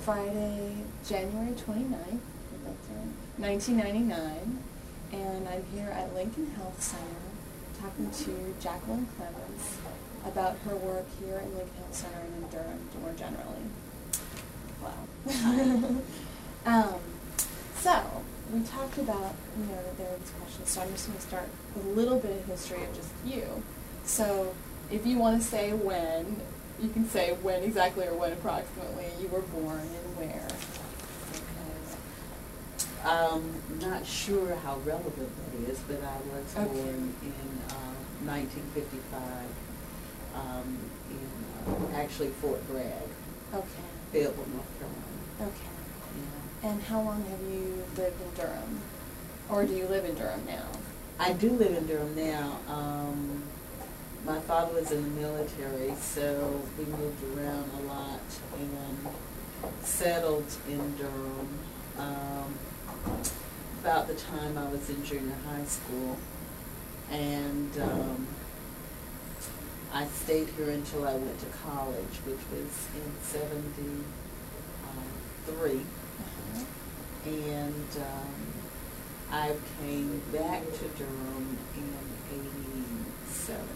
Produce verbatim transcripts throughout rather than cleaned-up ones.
Friday, January twenty-ninth, I think that's right, nineteen ninety-nine, and I'm here at Lincoln Health Center talking to Jacqueline Clemens about her work here at Lincoln Health Center and in Durham more generally. Wow. um, so, we talked about, you know, that there are these questions, so I'm just going to start with a little bit of history of just you. So, if you want to say when, you can say when exactly or when approximately you were born and where. Okay. Um, not sure how relevant that is, but I was okay. born in uh, nineteen fifty-five um, in uh, actually Fort Bragg, okay. Fayetteville, North Carolina. Okay. Yeah. And how long have you lived in Durham? Or do you live in Durham now? I do live in Durham now. Um, my father was in the military, so we moved around a lot and settled in Durham um, about the time I was in junior high school. And um, I stayed here until I went to college, which was in seventy-three. Uh-huh. And um, I came back to Durham in eighty-seven.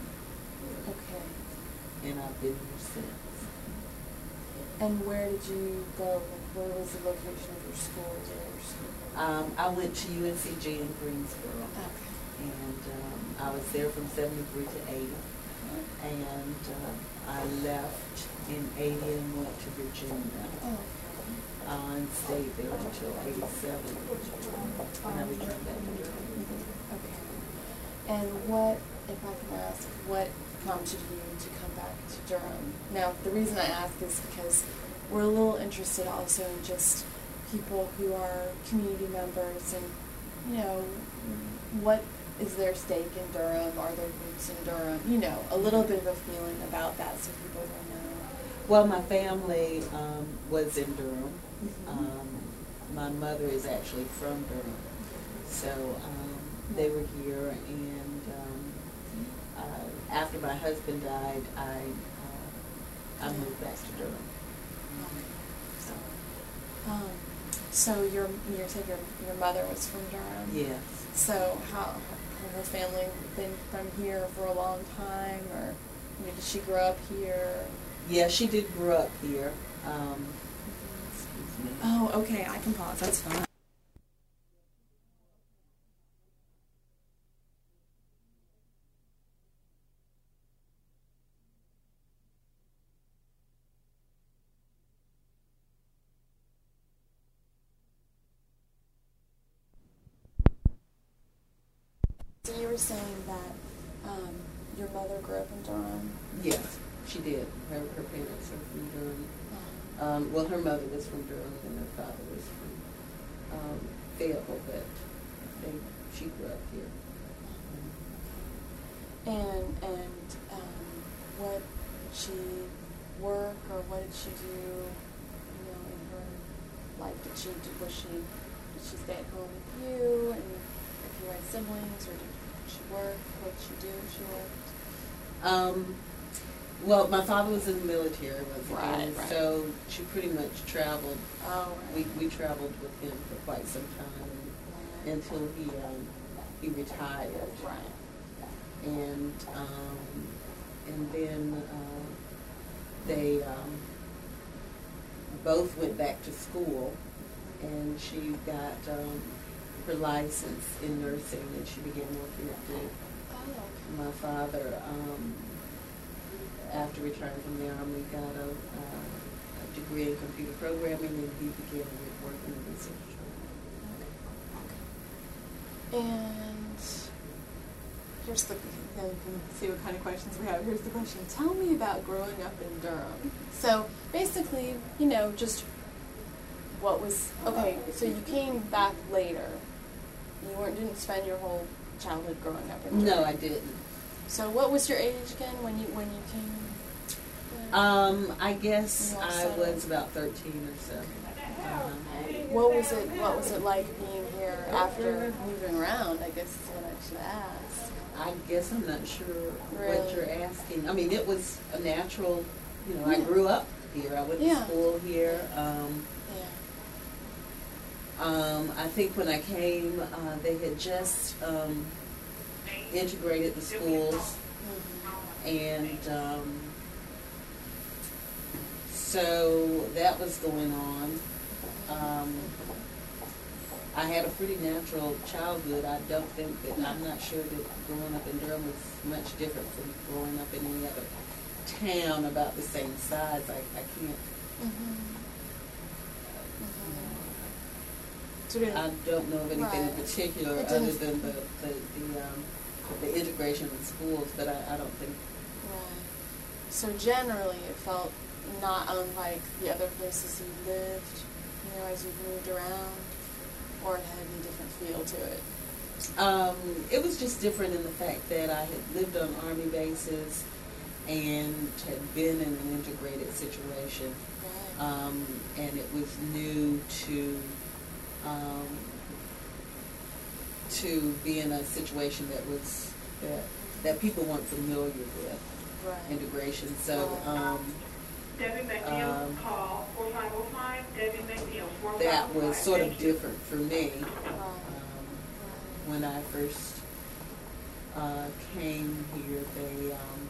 Okay. And I've been here since. And where did you go? Where was the location of your school? Your school? Um, I went to U N C G in Greensboro. Okay. And um, I was there from seventy-three to eighty. And uh, I left in eighty and went to Virginia. Oh, okay. Uh, and stayed there until eighty-seven, and I returned back to Durham. Okay. And what, if I can ask, what prompted you to come back to Durham? Now, the reason I ask is because we're a little interested also in just people who are community members and, you know, what is their stake in Durham? Are there roots in Durham? You know, a little bit of a feeling about that so people will know. Well, my family um, was in Durham. Mm-hmm. Um, my mother is actually from Durham, so um, they were here. And um, uh, after my husband died, I uh, I moved back to Durham. Okay. So, um, so your you said your your mother was from Durham. Yes. So how has her family been from here for a long time, or I mean, did she grow up here? Yeah, she did grow up here. Um, Oh, okay, I can pause, that's fine. So you were saying that um, your mother grew up in Durham? yes, she did. Her, her parents are from Durham. Um, well, her mother was from Durham and her father was from um, Fayetteville, but they, she grew up here. And and um, what did she work, or what did she do? You know, in her life, did she do, was she did she stay at home with you, and if you had siblings, or did she work? What did she do? If she worked. Um, well, my father was in the military, once Right, again, right. so she pretty much traveled. Oh, right. We we traveled with him for quite some time Right. until he um, he retired. Right. And um, and then uh, they um, both went back to school, and she got um, her license in nursing, and she began working at Duke. Oh, okay. My father, um, after retiring from the Army, got a, uh, a degree in computer programming, and he began working in research. Okay. And here's the, now you can see what kind of questions we have. Here's the question. Tell me about growing up in Durham. So basically, you know, just what was, okay, so you came back later. You weren't, didn't spend your whole childhood growing up in Durham. No, I didn't. So what was your age again when you when you came? Uh, Um, I guess You all I settled? was about thirteen or so. Um, what was it What was it like being here after moving around? I guess is what I should ask. I guess I'm not sure what Really? you're asking. I mean, it was a natural, you know, I Yeah. grew up here. I went Yeah. to school here. Um, Yeah. Um, I think when I came, uh, they had just um, integrated the schools, Mm-hmm. and um, so that was going on. Um, I had a pretty natural childhood. I don't think that, I'm not sure that growing up in Durham was much different from growing up in any other town about the same size. I, I can't, Mm-hmm. Mm-hmm. So I don't know of anything in Right. particular It other didn't- than the, the, the, um, the integration of the schools, but I, I don't think, Right. So generally, it felt not unlike the other places you lived, you know, as you moved around, or it had a different feel to it. um, it was just different in the fact that I had lived on Army bases and had been in an integrated situation. Right. Um, and it was new to um, to be in a situation that was that that people weren't familiar with Right. integration. So um, Debbie McNeil, um, call four five oh five, Debbie McNeil, four five oh five. that was sort of Thank you. different for me Right. um, when I first uh, came here. They um,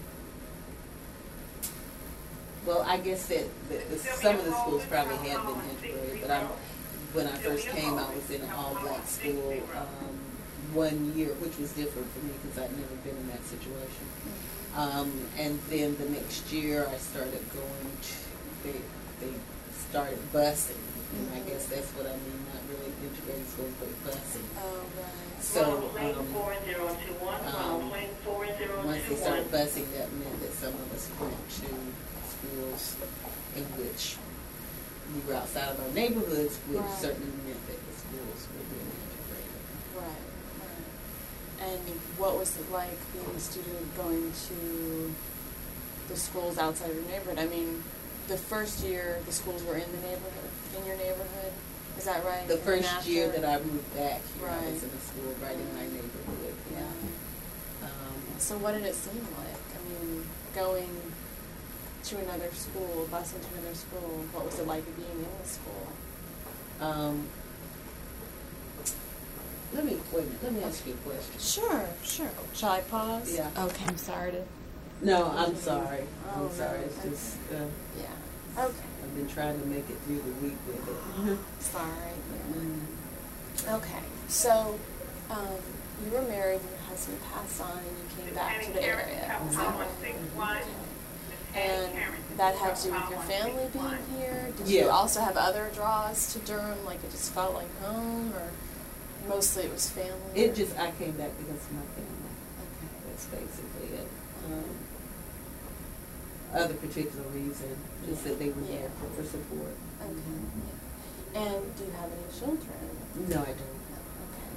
well, I guess that the, the, some of the schools probably had been integrated, but I'm, when I first came, I was in an all-black school um, one year, which was different for me because I'd never been in that situation. Um, and then the next year, I started going to, they, they started busing, and I guess that's what I mean, not really integrated schools, but busing. Oh, right. So, Lane um, four zero two one, um, Lane four zero once they two started one. busing, that meant that some of us went to schools in which we were outside of our neighborhoods, which Right. certainly meant that the schools were being integrated. Right, right. And what was it like being a student going to the schools outside of your neighborhood? I mean, the first year the schools were in the neighborhood, in your neighborhood, is that right? The And first after- year that I moved back here, I was Right. in a school right in my neighborhood, yeah. Right. Um, So what did it seem like? I mean, going to another school, busing to another school, what was it like being in the school? um, let me, wait a minute, let me ask you a question. Sure, sure. Shall I pause? Yeah. Okay, I'm sorry to... No, I'm sorry, Oh, I'm sorry, no, it's okay. just, uh, Yeah. Okay. I've been trying to make it through the week with it. Sorry. Yeah. Mm. Okay, so um, you were married, and your husband passed on, and you came back to the area. Is that right? And that had to do with your family being here? Did you Yeah. also have other draws to Durham, like it just felt like home, or mostly it was family? It just, I came back because of my family. Okay. That's basically it. Um, other particular reason, just that they were there Yeah. for, for support. Okay. Yeah. And do you have any children? No, I don't. No. Okay.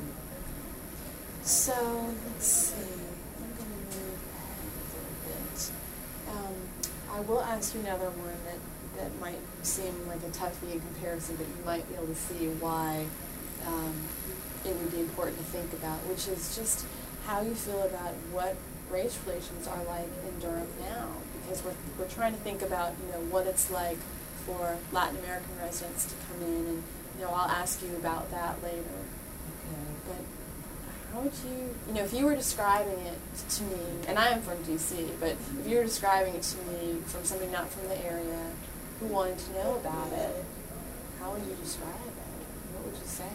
So let's see. I'm going to move ahead a little bit. Um, I will ask you another one that, that might seem like a toughie in comparison, but you might be able to see why um, it would be important to think about, which is just how you feel about what race relations are like in Durham now, because we're, we're trying to think about, you know, what it's like for Latin American residents to come in, and, you know, I'll ask you about that later. Okay. But how would you, you know, if you were describing it to me, and I am from D C, but if you were describing it to me from somebody not from the area who wanted to know about it, how would you describe it? What would you say?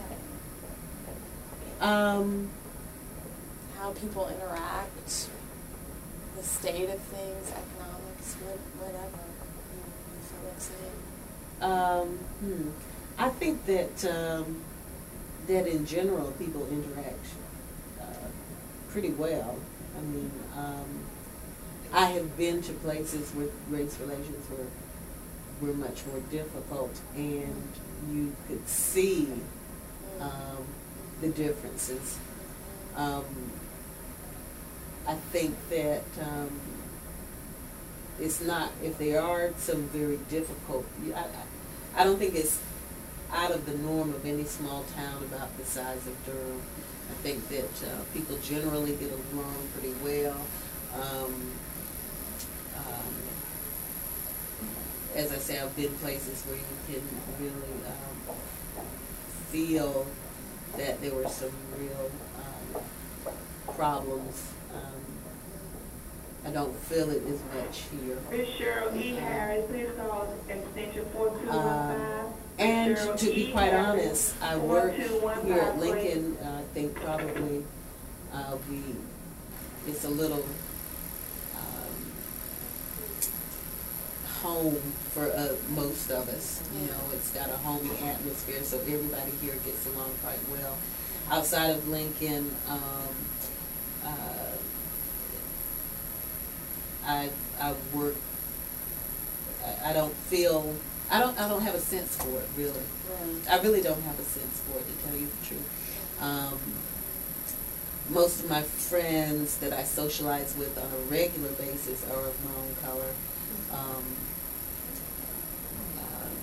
Um, How people interact, the state of things, economics, what, whatever you, you feel like saying. um, hmm. I think that um, that in general people interact uh, pretty well. I mean, um, I have been to places where race relations were were much more difficult, and you could see um, the differences. Um, I think that um, it's not, if there are some very difficult, I, I, I don't think it's out of the norm of any small town about the size of Durham. I think that uh, people generally get along pretty well. Um, um, as I say, I've been places where you can really um, feel that there were some real um, problems. Um, I don't feel it as much here. Miss Cheryl E. Harris, please call extension four two one Um, five. and to be quite honest, I work here at Lincoln, uh, I think probably uh, we, it's a little um, home for uh, most of us. You know, it's got a homey atmosphere, so everybody here gets along quite well. Outside of Lincoln, um, uh, I I work. I, I don't feel. I don't. I don't have a sense for it really. Right. I really don't have a sense for it, to tell you the truth. Um, most of my friends that I socialize with on a regular basis are of my own color. Um, uh,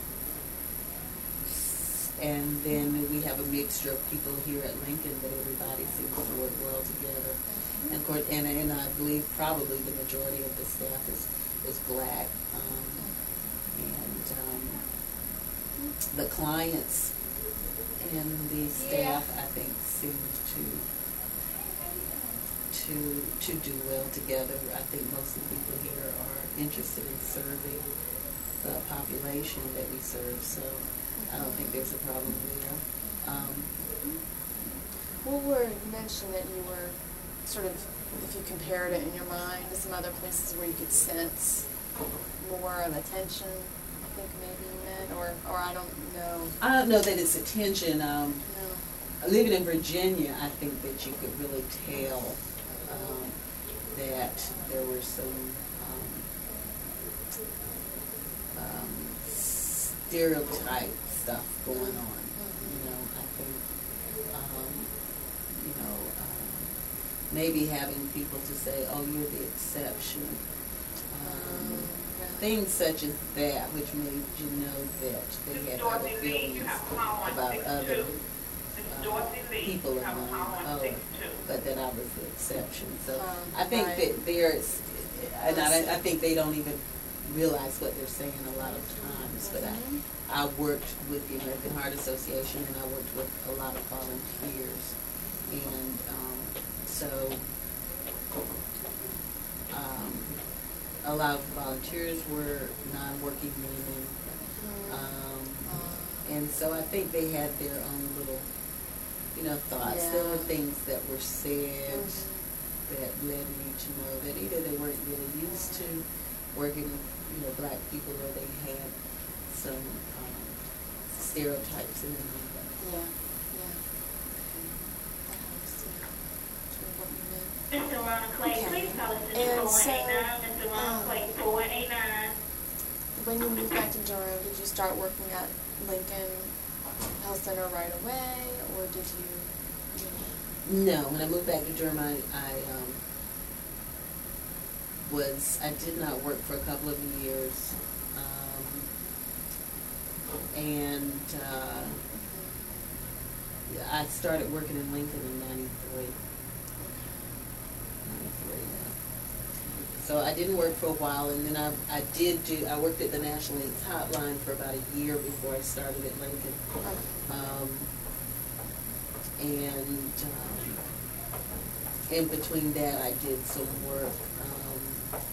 and then we have a mixture of people here at Lincoln that everybody seems to work well together. And of course, and, and I believe probably the majority of the staff is is black. Um, and um, the clients and the staff, I think, seem to to to do well together. I think most of the people here are interested in serving the population that we serve, so I don't think there's a problem there. Um, What were, you mentioned that you were sort of, if you compared it in your mind to some other places where you could sense more of attention, I think maybe you meant, or, or I don't know. I don't know that it's attention. Um, No. living in Virginia, I think that you could really tell um, that there were some um, um, stereotype stuff going on. You know, I think, um, you know, um, maybe having people to say, "Oh, you're the exception." Um, Things such as that, which made you know that they had other feelings about other uh, people among others, but that I was the exception. So I think that there's, and I, I think they don't even realize what they're saying a lot of times. But I, I worked with the American Heart Association, and I worked with a lot of volunteers, and um, so. Um, A lot of volunteers were non-working women, um, and so I think they had their own little, you know, thoughts. Yeah. There were things that were said Mm-hmm. that led me to know that either they weren't really used to working with, you know, black people, or they had some um, stereotypes in their mind. Yeah, yeah. Okay. That helps, yeah. Sort of what you meant. Mister Ron Clay, Okay. please call us And to four one eight nine. so, Mister Ron um, Clay, four one eight nine. When you moved back to Durham, did you start working at Lincoln Health Center right away, or did you, you know? No, when I moved back to Durham, I, I um, was, I did not work for a couple of years, um, and uh, I started working in Lincoln in ninety-three. ninety-three, yeah. So I didn't work for a while, and then I, I did do, I worked at the National AIDS Hotline for about a year before I started at Lincoln. Um, and um, in between that, I did some work, um,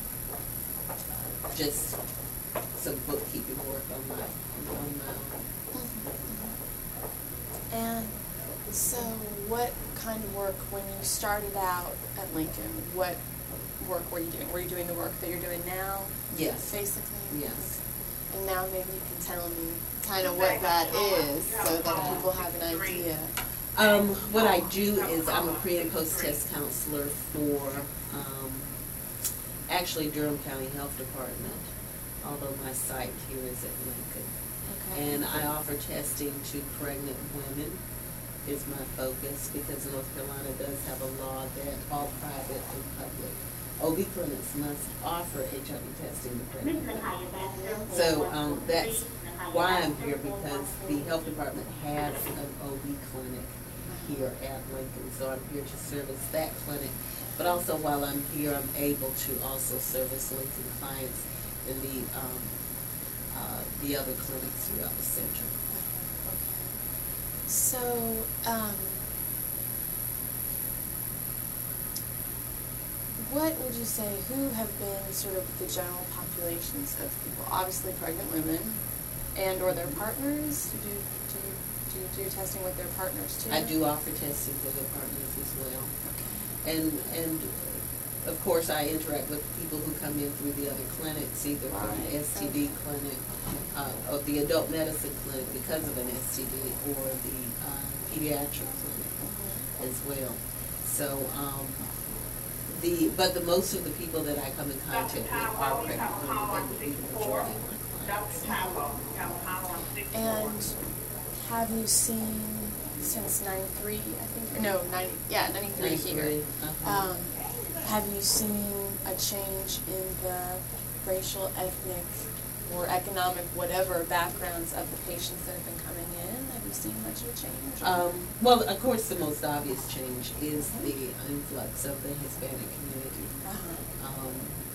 just some bookkeeping work on my, on my own. And so what kind of work, when you started out at Lincoln, what work were you doing? Were you doing the work that you're doing now? Yes. Basically? Yes. And now maybe you can tell me kind of what that is, so that people have an idea. Um, what I do is I'm a pre and post test counselor for um, actually Durham County Health Department, although my site here is at Lincoln. Okay. And I offer testing to pregnant women is my focus, because North Carolina does have a law that all private and public O B clinics must offer H I V testing to pregnant women. So um, that's why I'm here, because the health department has an O B clinic here at Lincoln, so I'm here to service that clinic. But also while I'm here, I'm able to also service Lincoln clients in the um, the other clinics throughout the center. Okay. So, um, what would you say, who have been sort of the general populations of people? Obviously pregnant women and or their partners. Do you, do you, do you do testing with their partners too? I do offer testing for their partners as well. Okay. And, and of course I interact with people who come in through the other clinics, either from Right. the S T D Okay. clinic, uh, or the adult medicine clinic because of an S T D, or the uh, pediatric clinic Mhm. as well. So, um, the, but the most of the people that I come in contact with are pregnant women, and would be the majority of my clients. Doctor Tyrell, you have a call on sixty-four. And have you seen since ninety-three, I think, or no, ninety, yeah, ninety-three here. ninety-three, uh-huh. Um, have you seen a change in the racial, ethnic, or economic, whatever backgrounds of the patients that have been coming in? Have you seen much of a change? Um, well, of course, the most obvious change is the influx of the Hispanic community. Uh-huh. Um,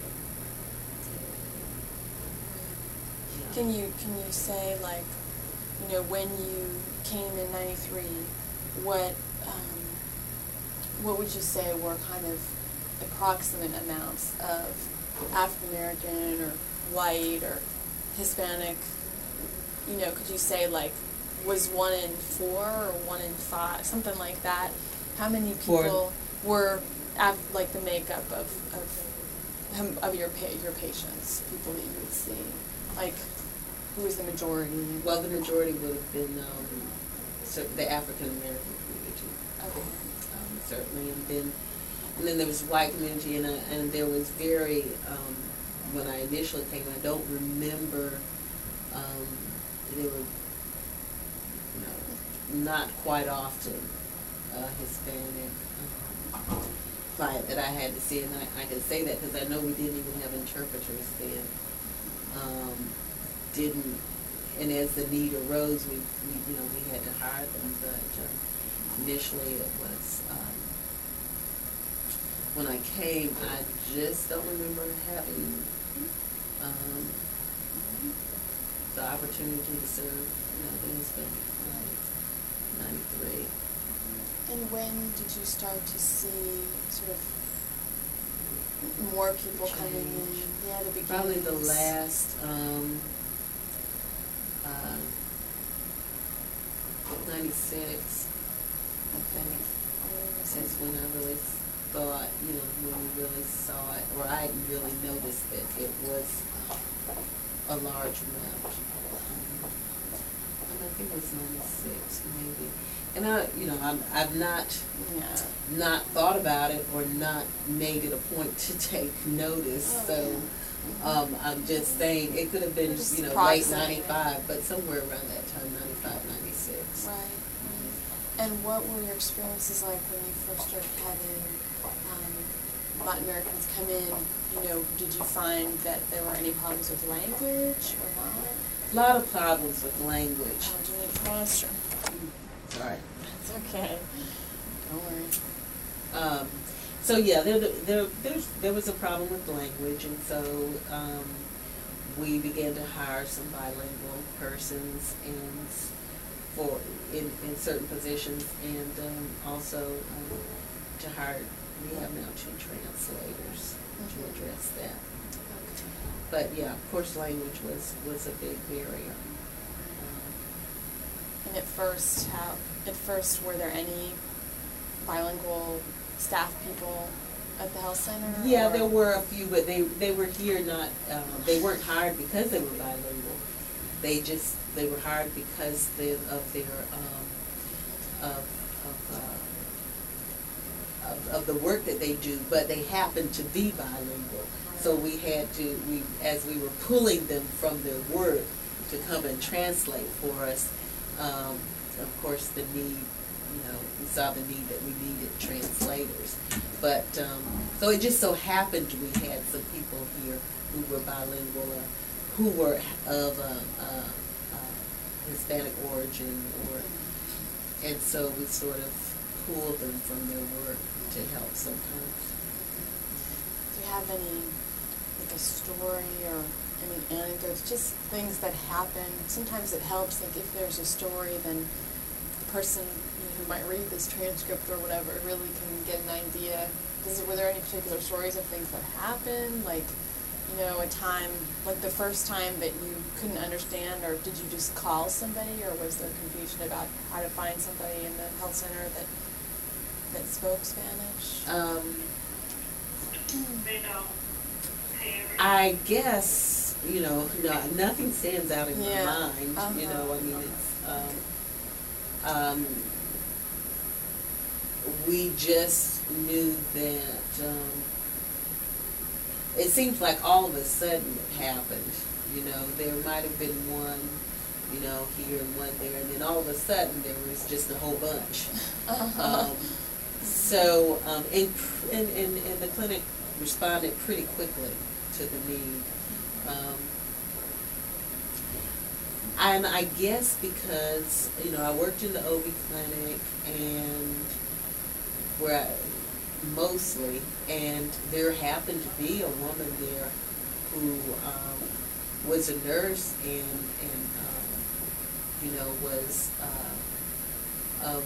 yeah. Can you can you say, like, you know, when you came in ninety-three, what um, what would you say were kind of approximate amounts of African American or white or Hispanic? You know, could you say, like, was one in four or one in five, something like that? How many people For, were af- like the makeup of of hum- of your pa- your patients, people that you would see, like, who was the majority? well, the majority would have been um, cer- the African American community. Okay. Um, certainly, and then and then there was the white community, and uh, and there was very um, when I initially came, I don't remember. Um, there were, you know, not quite often uh, Hispanic um, client that I had to see, and I, I can say that because I know we didn't even have interpreters then. Um, didn't, and as the need arose, we, we you know we had to hire them, but um, initially it was. Um, When I came, I just don't remember having um, the opportunity to serve, you know, the Hispanic clients, ninety-three. And when did you start to see sort of more people coming in? Change. Yeah, the beginnings. Probably the last, um, uh, ninety-six, I think, is when I really thought, you know, when we really saw it, or I really noticed that it was a large amount. Um, and I think it was ninety-six, maybe. And I, you know, I'm, I've not, Yeah. not thought about it or not made it a point to take notice. Oh, So, yeah. um, I'm just saying it could have been, Just you know, late approximating. ninety-five, but somewhere around that time, ninety-five, ninety-six. Right, right. And what were your experiences like when you first started having um, Latin Americans come in? You know, did you find that there were any problems with language or not? A lot of problems with language. Oh, do you need a restroom? Sorry. It's okay. Don't worry. Um, so yeah, there, there, there's, there was a problem with language, and so um, we began to hire some bilingual persons and for in, in certain positions, and um, also um, to hire. We have now two translators Mm-hmm. to address that. Okay. But yeah, of course, language was was a big barrier. Um, And at first, how, at first, were there any bilingual staff people at the health center? Yeah, or- there were a few, but they, they were here not, um, they weren't hired because they were bilingual. They just, they were hired because they, of their, um, of, of, uh, of, of the work that they do, but they happened to be bilingual. So we had to, we, as we were pulling them from their work to come and translate for us, um, of course, the need, you know, we saw the need that we needed translators. But, um, so it just so happened we had some people here who were bilingual, or who were of uh, uh, uh, Hispanic origin, or, and so we sort of pulled them from their work to help sometimes. Do you have any, like a story or any anecdotes, just things that happen. Sometimes it helps, like if there's a story, then the person, you know, who might read this transcript or whatever really can get an idea. Does it, were there any particular stories of things that happened? Like, you know, a time, like the first time that you couldn't understand, or did you just call somebody, or was there confusion about how to find somebody in the health center that that spoke Spanish? Um, I guess, you know, no, nothing stands out in Yeah. my mind, Uh-huh. you know, I mean, it's, um, um, we just knew that, um, it seems like all of a sudden it happened, you know, there might have been one, you know, here and one there, and then all of a sudden there was just a whole bunch. Uh-huh. Um, so, um, and, and, and, and the clinic responded pretty quickly to the need. Um, and I guess because, you know, I worked in the O B clinic and where I, mostly, and there happened to be a woman there who um, was a nurse and, and um, you know, was uh, of,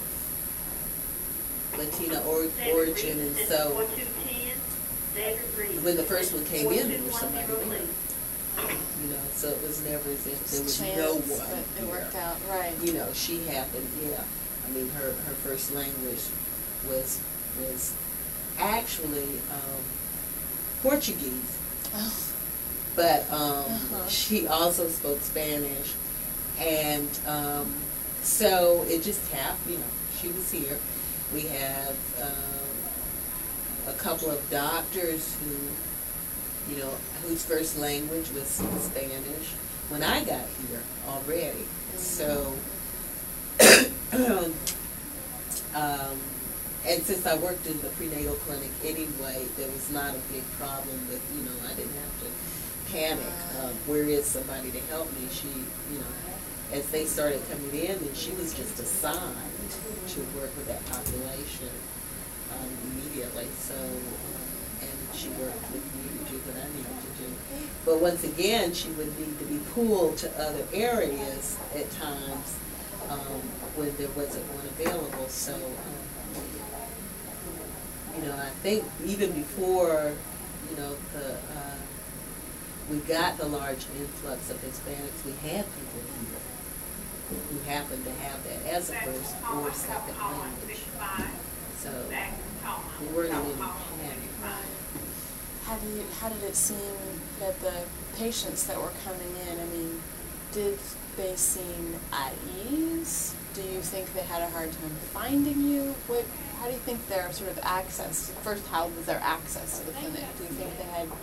of Latina or, origin, and so when the first one came in, there was somebody there. You know, so it was never as if there was Chance, no one but it there. worked out, right. You know, she happened, yeah. I mean, her, her first language was was actually um, Portuguese, Oh. but um, Uh-huh. she also spoke Spanish, and um, so it just happened. You know, she was here. We have um, a couple of doctors who, you know, whose first language was Spanish when I got here already. So, um, and since I worked in the prenatal clinic anyway, there was not a big problem with, you know, I didn't have to panic. Um, where is somebody to help me? She, you know, as they started coming in, and she was just assigned to work with that population um, immediately. So, um, and she worked with me to do what I needed to do. But once again, she would need to be pulled to other areas at times um, when there wasn't one available. So, um, you know, I think even before, you know, the uh, we got the large influx of Hispanics, we had people here who happened to have that as a first or second language. So we weren't in any panic. How do you, how did it seem that the patients that were coming in, I mean, did they seem at ease? Do you think they had a hard time finding you? What, how do you think their sort of access, first, how was their access to the clinic? Do you think they had,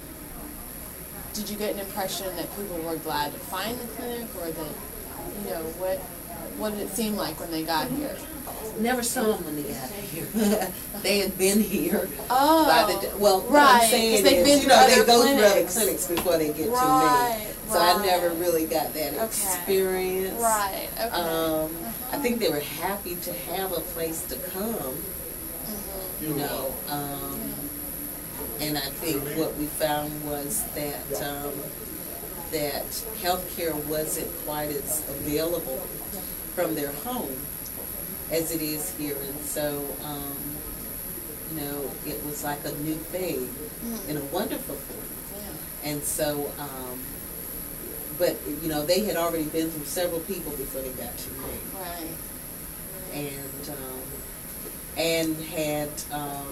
did you get an impression that people were glad to find the clinic, or that, you know, what, what did it seem like when they got here? Never saw them when they got here. They had been here. Oh, by the, well, what right, I'm saying 'cause they've is, been you know, to they other go through other clinics. clinics before they get Right, to me. So I right. never really got that Okay. experience. Right, okay. Um, Uh-huh. I think they were happy to have a place to come, Mhm. you know. Um, and I think what we found was that um, that healthcare wasn't quite as available from their home as it is here, and so um, you know, it was like a new thing Mhm. and a wonderful thing. Yeah. And so, um, but you know, they had already been through several people before they got to me, Right. and um, and had um,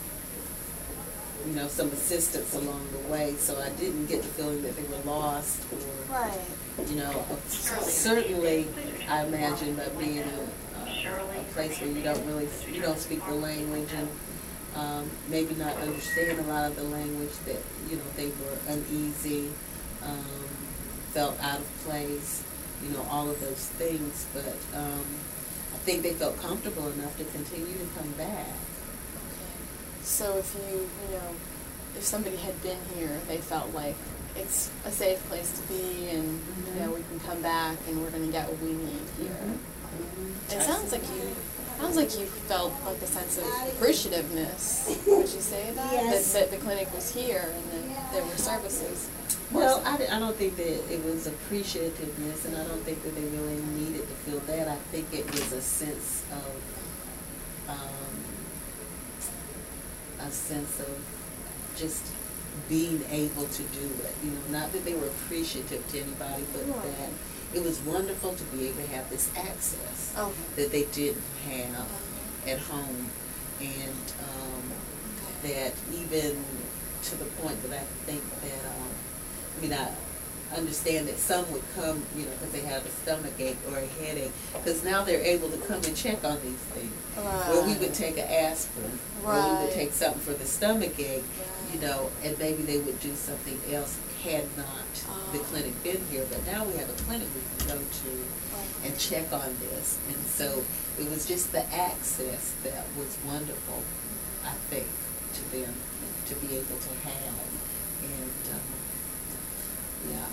you know, some assistance along the way. So I didn't get the feeling that they were lost, or Right. you know, certainly I imagine by being in a, a place where you don't really, you don't speak the language, and um, maybe not understand a lot of the language, that, you know, they were uneasy, um, felt out of place, you know, all of those things. But um, I think they felt comfortable enough to continue to come back. Okay. So if you, you know, if somebody had been here, they felt like it's a safe place to be, and Mm-hmm. you know, we can come back and we're going to get what we need here. Mm-hmm. It sounds like you, sounds like you felt like a sense of appreciativeness. Would you say that? Yes. That, that the clinic was here and that there were services. Well, I, I don't think that it was appreciativeness, and I don't think that they really needed to feel that. I think it was a sense of, um, a sense of just being able to do it. You know, not that they were appreciative to anybody, but Right. that it was wonderful to be able to have this access Okay. that they didn't have Okay. at home, and um, Okay. that even to the point that I think that, um, I mean, I understand that some would come, you know, because they have a stomach ache or a headache, because now they're able to come and check on these things. Right. Where we would take an aspirin, or we Right. would take something for the stomach ache, Right. you know, and maybe they would do something else had not the Oh. clinic been here. But now we have a clinic we can go to Okay. and check on this. And so it was just the access that was wonderful, I think, to them to be able to have. And, um, yeah.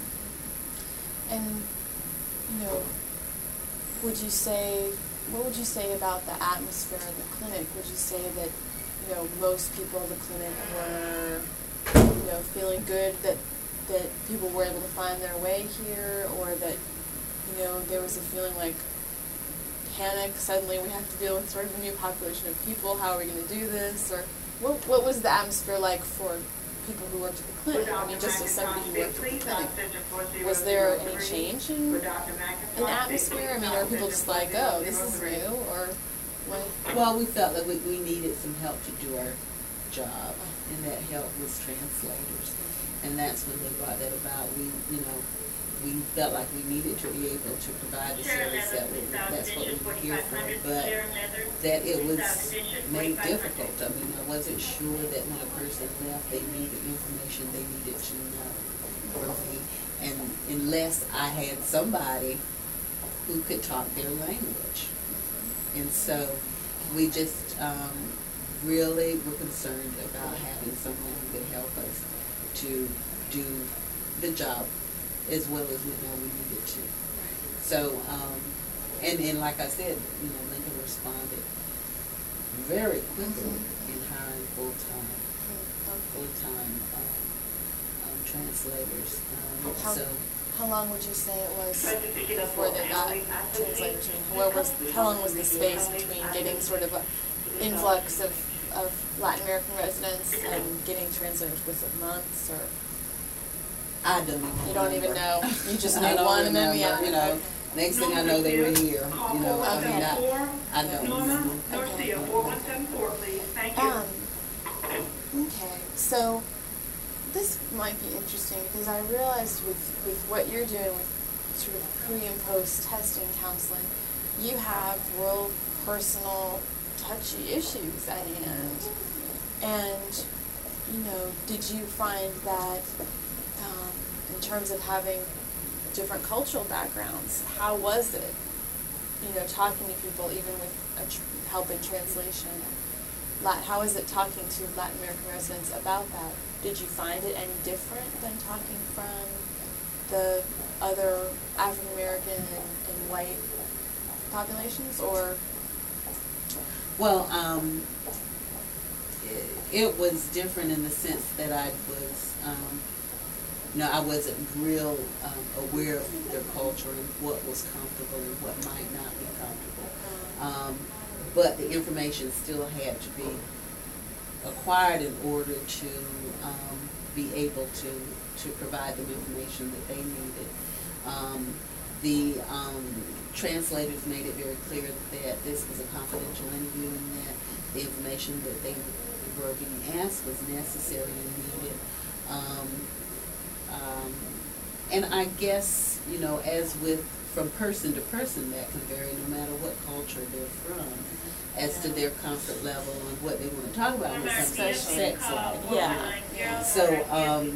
And, you know, would you say, what would you say about the atmosphere in the clinic? Would you say that, you know, most people in the clinic were, you know, feeling good that, that people were able to find their way here, or that, you know, there was a feeling like panic, suddenly we have to deal with sort of a new population of people, how are we going to do this? Or what, what was the atmosphere like for people who worked at the clinic? I mean, just as somebody who worked at the clinic, was there any change in, in atmosphere? I mean, are people just like, oh, this is new, or what? Well, we felt that we, we needed some help to do our job, and that help was translators. And that's when they brought that about. We, you know, we felt like we needed to be able to provide the service that we, that's what we were here for, but that it was made difficult. I mean, I wasn't sure that when a person left, they knew the information they needed to know from me. And unless I had somebody who could talk their language. And so we just um, really were concerned about having someone who could help us to do the job as well as we know we needed to. So, um, and, and like I said, you know, Lincoln responded very quickly in hiring full-time, full-time um, um, translators. Um, How, so, how long would you say it was before they got translators? I mean, what was, how long was the space between getting sort of an influx of, of Latin American residents and getting translators? Was it months, or? I don't even You don't even remember. know. You just I knew don't one and then the remember, other. You know, next thing I know, they were here. You know, I mean, I, Four, I don't Norma, remember. Norcia, four one seven four, please. Thank you. Um, okay, so this might be interesting because I realized with, with what you're doing with sort of pre and post testing counseling, you have real personal, touchy issues at hand. And, you know, did you find that um, in terms of having different cultural backgrounds, how was it, you know, talking to people even with a tr- help in translation? Lat- how is it talking to Latin American residents about that? Did you find it any different than talking from the other African American and, and white populations, or? Well, um, it, it was different in the sense that I was, um, you know, I wasn't real um, aware of their culture and what was comfortable and what might not be comfortable. Um, but the information still had to be acquired in order to um, be able to, to provide them information that they needed. Um, the um, translators made it very clear that this was a confidential interview and that the information that they were being asked was necessary and needed. Um, um, and I guess, you know, as with from person to person, that can vary no matter what culture they're from, as to their comfort level and what they want to talk about when it comes to sex life. Yeah. So um,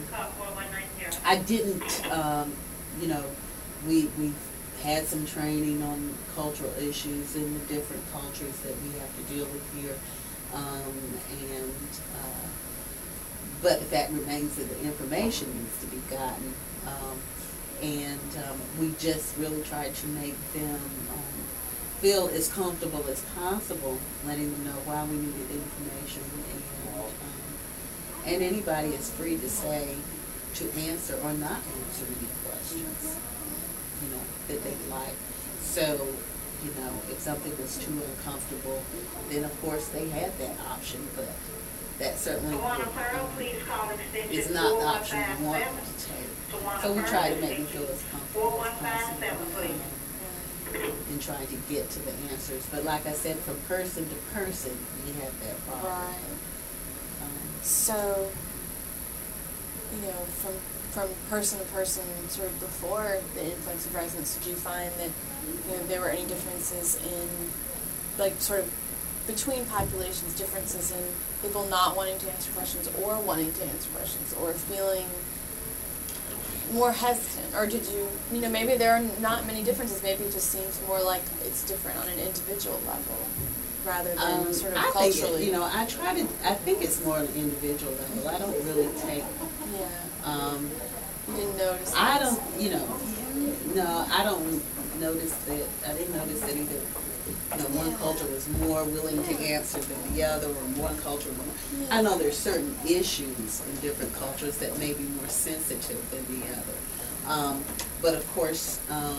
I didn't, um, you know, we we had some training on cultural issues in the different cultures that we have to deal with here, um, and uh, but the fact remains that the information needs to be gotten. Um, and um, we just really tried to make them um, feel as comfortable as possible, letting them know why we needed the information. And, um, and anybody is free to say to answer or not answer any questions, you know, that they'd like. So, you know, if something was too uncomfortable, then of course they had that option, but that certainly Tawana Pearl, please call extension is not the four one option five we want seven. to take. Tawana So we Pearl, try to make them extension feel as comfortable four as one five seven, possible please. um, in trying to get to the answers. But like I said, from person to person, we have that problem. Right. Um, So, you know, from from person to person, sort of before the influx of residents, did you find that, you know, there were any differences in, like, sort of between populations, differences in people not wanting to answer questions or wanting to answer questions, or feeling more hesitant? Or did you, you know, maybe there are not many differences, maybe it just seems more like it's different on an individual level rather than Um, sort of I culturally. think, it- you know, I try to, I think it's more on an individual level. I don't really take, Yeah. um, You didn't notice I that? don't, you know, no, I don't notice that, I didn't notice that either, you know, one culture was more willing to answer than the other, or one culture more. I know there's certain issues in different cultures that may be more sensitive than the other. Um, but of course, um,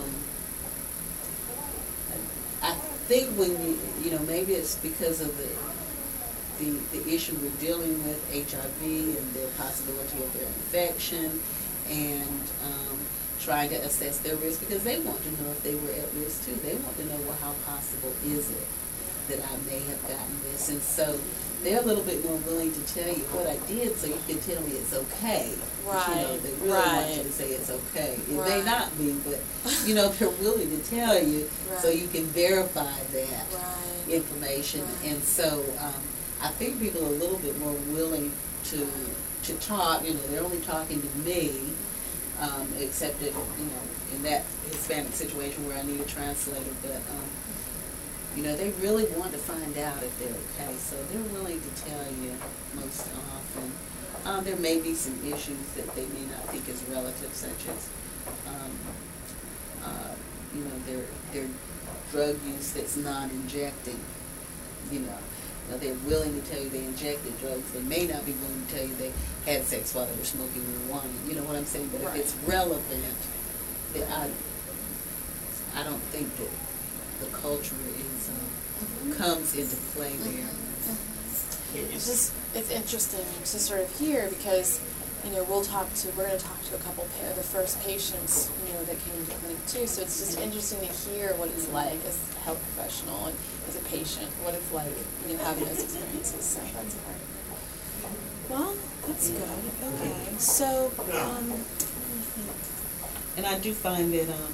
I think when you, you know, maybe it's because of the, the, the issue we're dealing with, H I V and the possibility of their infection, and um, trying to assess their risk, because they want to know if they were at risk too. They want to know, well, how possible is it that I may have gotten this? And so they're a little bit more willing to tell you what I did, so you can tell me it's okay. But, you know, Right, they really want you right. to say it's okay. It Right. may not be, but, you know, they're willing to tell you, so Right. you can verify that Right. information. Right. And so um, I think people are a little bit more willing to to talk. You know, they're only talking to me, um, except that, you know, in that Hispanic situation where I need a translator. But um, you know, they really want to find out if they're okay, so they're willing to tell you most often. Um, there may be some issues that they may not think is relative, such as, um, uh, you know, their their drug use that's non-injecting. You know, now they're willing to tell you they injected drugs. They may not be willing to tell you they had sex while they were smoking marijuana. You know what I'm saying? But Right. if it's relevant, then I I don't think that the culture is um, comes into play there. It's just, it's interesting to sort of hear, because, you know, we'll talk to, we're going to talk to a couple pa- of the first patients, you know, that came to clinic too, so it's just interesting to hear what it's like as a health professional and as a patient, what it's like, you know, having those experiences, so that's part of it. Well, that's good, okay, so, um, let me think. And I do find that, um,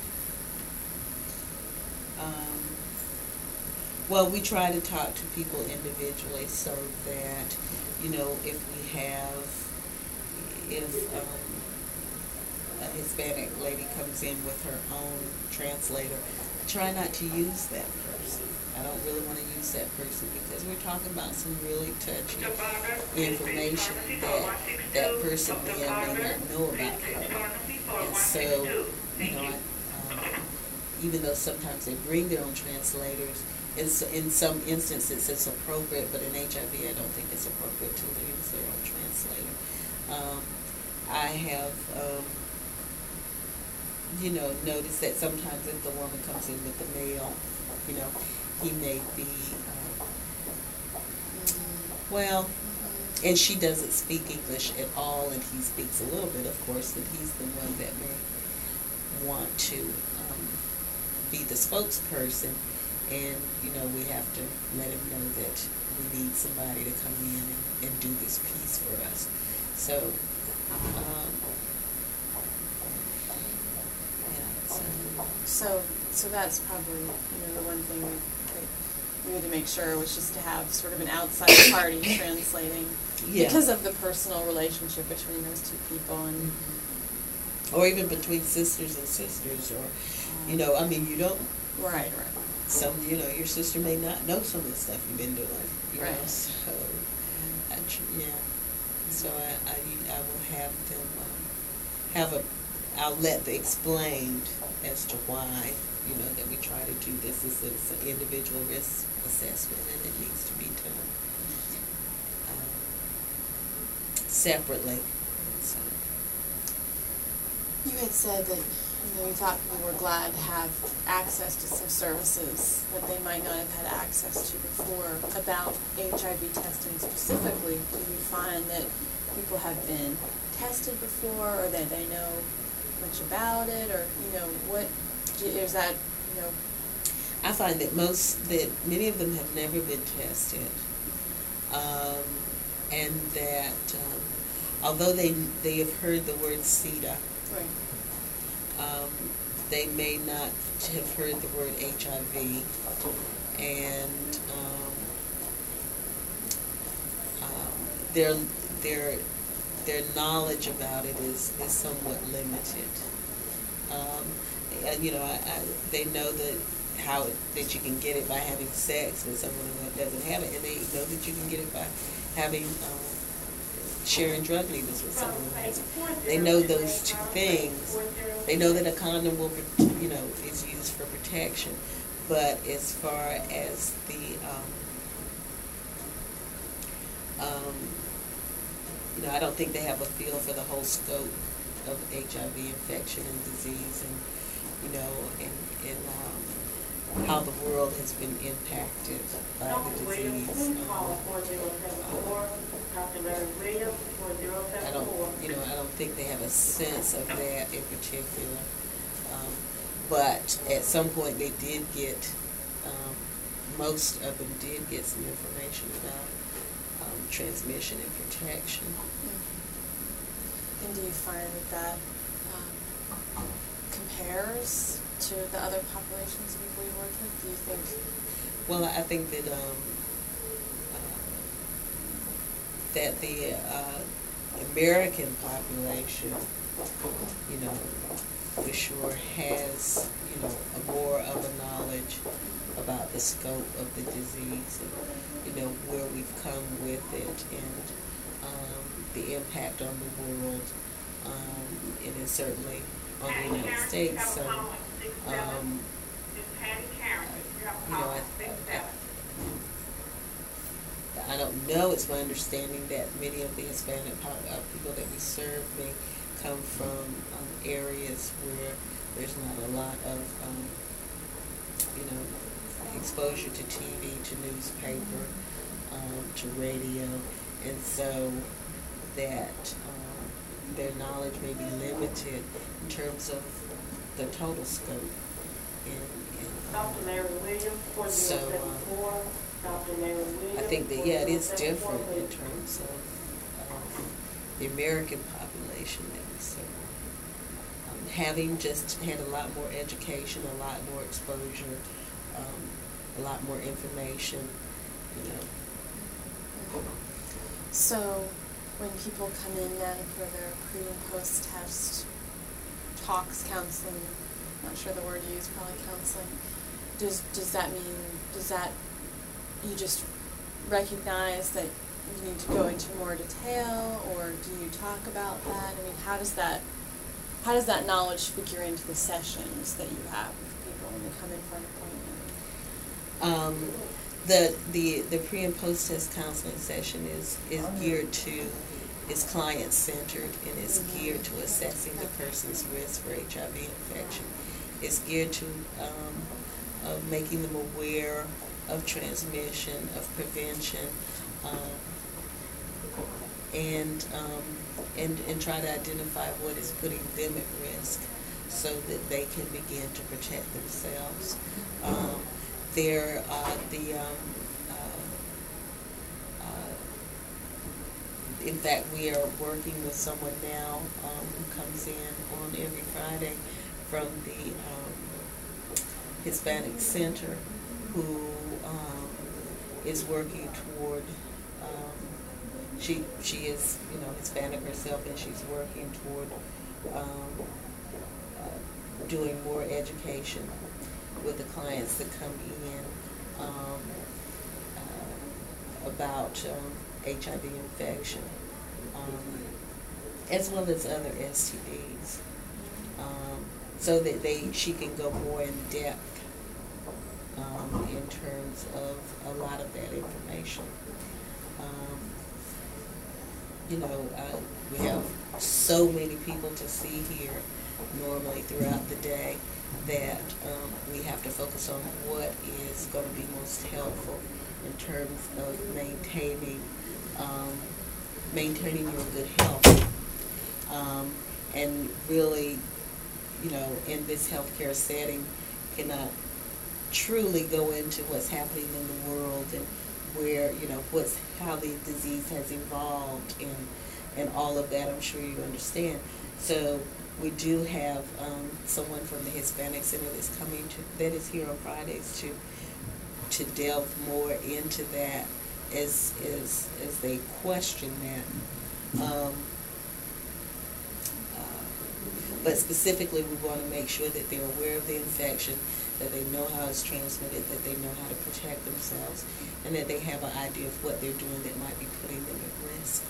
um, well, we try to talk to people individually so that, you know, if we have, if um, a Hispanic lady comes in with her own translator, try not to use that person. I don't really want to use that person because we're talking about some really touchy information that that person may or may not know about her. And so, you know, I, um, even though sometimes they bring their own translators, in, in some instances it's appropriate, but in H I V I don't think it's appropriate to use their own translator. Um, I have, um, you know, noticed that sometimes if the woman comes in with the male, you know, he may be, um, well, and she doesn't speak English at all, and he speaks a little bit, of course, and he's the one that may want to um, be the spokesperson, and, you know, we have to let him know that we need somebody to come in and, and do this piece for us. So, um, yeah, so. So, so that's probably, you know, the one thing that we had to make sure was just to have sort of an outside party translating, Yeah. because of the personal relationship between those two people, and Mm-hmm. Or even between sisters and sisters, or, you know, I mean, you don't, right, right. some, you know, your sister may not know some of the stuff you've been doing, you know, Right. so, I, tr- yeah, so I, I, I will have them, um, have a, I'll let the explained as to why, you know, that we try to do this. It's, it's an individual risk assessment, and it needs to be done um, separately. So, You had said that, you know, you thought people were glad to have access to some services that they might not have had access to before about H I V testing specifically. Do you find that people have been tested before, or that they know much about it, or, you know, what, is that, you know? I find that most, that many of them have never been tested, um, and that um, although they they have heard the word SIDA, Right. um, they may not have heard the word H I V, and um, um, their their their knowledge about it is, is somewhat limited. Um, and, you know, I, I, they know that how it, that you can get it by having sex with someone who doesn't have it, and they know that you can get it by having um, sharing drug needles with someone who has it. They know those two things. They know that a condom will, you know, is used for protection, but as far as the um, um, you know, I don't think they have a feel for the whole scope of H I V infection and disease, and you know, and, and um, how the world has been impacted by the disease. Um, I don't, you know, I don't think they have a sense of that in particular. Um, but at some point, they did get, um, most of them did get some information about um, transmission and protection. Mm-hmm. And do you find that that um, compares to the other populations of people you work with? Do you think? Well, I think that um, uh, that the uh, American population, you know, for sure has, you know, a more of a knowledge about the scope of the disease, and, you know, where we've come with it, and um, the impact on the world, um, and it's certainly on the United States. So, um, you know, I, I, I don't know. It's my understanding that many of the Hispanic uh, people that we serve may come from um, areas where there's not a lot of, um, you know, exposure to T V, to newspaper, um, to radio, and so that um, their knowledge may be limited in terms of the total scope. And, and, um, Doctor Larry Williams, four so zero seven four. Doctor Larry Williams. I think that, yeah, it is different in terms of um, the American population that we serve. Um, having just had a lot more education, a lot more exposure, um, a lot more information, you know. So when people come in then for their pre and post test talks, counseling, I'm not sure the word you use, probably counseling, does does that mean, does that, you just recognize that you need to go into more detail, or do you talk about that? I mean, how does that, how does that knowledge figure into the sessions that you have with people when they come in for an appointment? Um, the, the, the pre and post test counseling session is, is geared to, is client centered, and is mm-hmm. geared to assessing the person's risk for H I V infection. It's geared to um, uh, making them aware of transmission, of prevention, um, and, um, and and try to identify what is putting them at risk, so that they can begin to protect themselves. Um, there, uh, the um, uh, uh, in fact, we are working with someone now um, who comes in on every Friday from the um, Hispanic Center, who um, is working toward, um, she she is, you know, Hispanic herself, and she's working toward um, uh, doing more education with the clients that come in um, uh, about um, H I V infection, um, as well as other S T Ds, um, so that they she can go more in depth Um, in terms of a lot of that information. Um, you know, uh, we have so many people to see here normally throughout the day, that um, we have to focus on what is going to be most helpful in terms of maintaining um, maintaining your good health, um, and really, you know, in this healthcare setting, cannot truly go into what's happening in the world and where, you know, what's how the disease has evolved and and all of that. I'm sure you understand. So we do have um, someone from the Hispanic Center that's coming to that is here on Fridays to to delve more into that as as as they question that. Um, uh, but specifically, we want to make sure that they're aware of the infection, that they know how it's transmitted, that they know how to protect themselves, and that they have an idea of what they're doing that might be putting them at risk.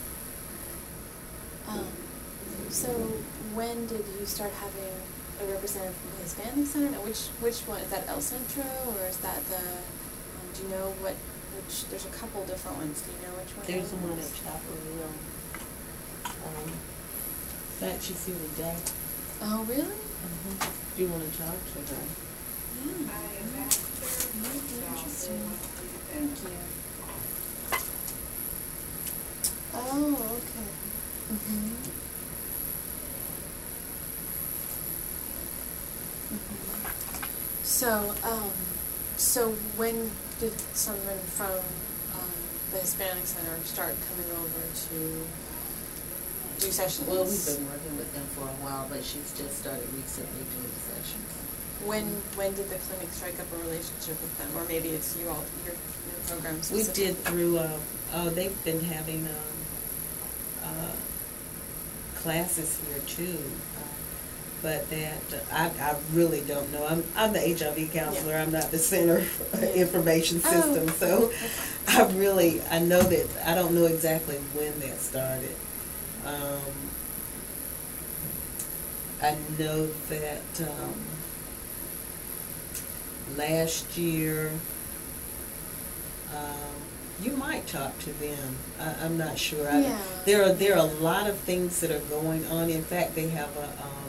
Um, so when did you start having a representative from the Hispanic Center? Now, which which one is that? El Centro, or is that the? Um, do you know what? Which there's a couple different ones. Do you know which one? There's the one at Chapel Hill. Um, in fact, she's here today. Oh, really? Mm-hmm. Do you want to talk to her? Yeah. Might be interesting. Thank you. Oh, okay. Mm-hmm. Mm-hmm. So, um, so when did someone from um, the Hispanic Center start coming over to do sessions? Well, we've been working with them for a while, but she's just started recently doing sessions. When when did the clinic strike up a relationship with them, or maybe it's you all your, your program We specifically? did through. Uh, oh, they've been having um, uh, classes here too. Uh, but that uh, I I really don't know. I'm I'm the H I V counselor. Yeah. I'm not the center information Oh, system. So okay. I really I know that I don't know exactly when that started. Um, I know that um, last year, um, you might talk to them. I, I'm not sure. I, Yeah. There are there are a lot of things that are going on. In fact, they have a um,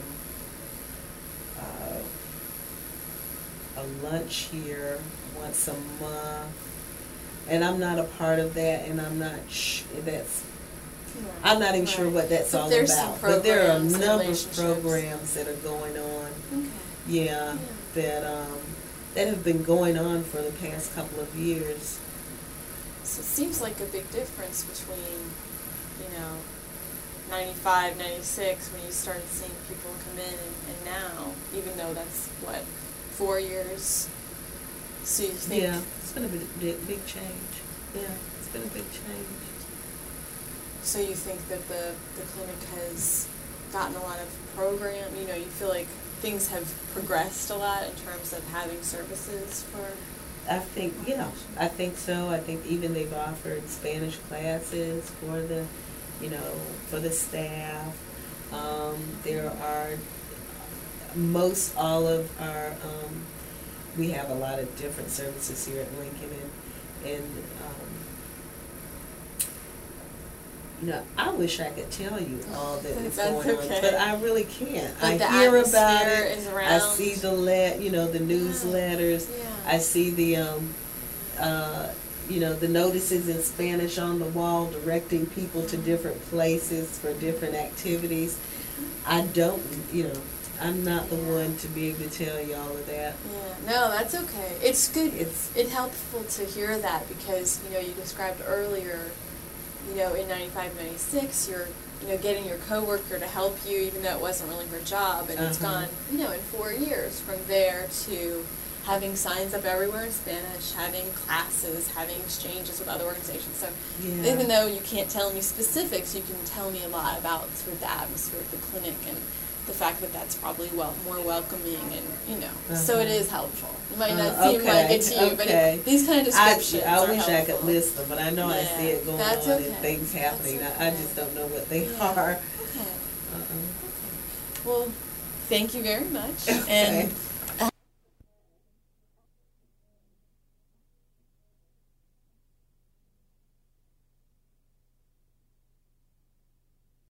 uh, a lunch here once a month, and I'm not a part of that, and I'm not sh- that's. Right. I'm not even sure Right. what that's But all there's some about. But there are a programs and number of relationships. programs that are going on. Okay. Yeah, Yeah. that um, that have been going on for the past couple of years. So it seems like a big difference between, you know, ninety-five, ninety-six, when you started seeing people come in, and, and now, even though that's, what, four years? So you think... Yeah, it's been a big, big, big change. Yeah, it's been a big change. So you think that the, the clinic has gotten a lot of program, you know, you feel like things have progressed a lot in terms of having services for... I think, yeah, I think so. I think even they've offered Spanish classes for the, you know, for the staff. Um, there are, most all of our, um, we have a lot of different services here at Lincoln, and, and um, you know, I wish I could tell you all that is That's going okay. on, but I really can't. But I the hear about atmosphere it. is I around. see the let, you know, the newsletters. Yeah. I see the, um, uh, you know, the notices in Spanish on the wall directing people to different places for different activities. I don't, you know, I'm not the one to be able to tell you all of that. Yeah, no, that's okay. It's good. It's- It's helpful to hear that because, you know, you described earlier, you know, in ninety-five, ninety-six, you're, you know, getting your coworker to help you even though it wasn't really her job. And it's Uh-huh. gone, you know, in four years from there to having signs up everywhere in Spanish, having classes, having exchanges with other organizations. So Yeah. even though you can't tell me specifics, you can tell me a lot about sort of the atmosphere of the clinic and the fact that that's probably well more welcoming and, you know, uh-huh. so it is helpful. It might not Uh, seem okay, like it to you, but okay. it, these kind of I, descriptions I are wish I helpful. could list them, but I know I Yeah, see it going that's on okay. and things That's happening. I, I okay. just don't know what they Yeah. are. Okay. Uh-uh. Okay. Well, thank you very much. Okay. And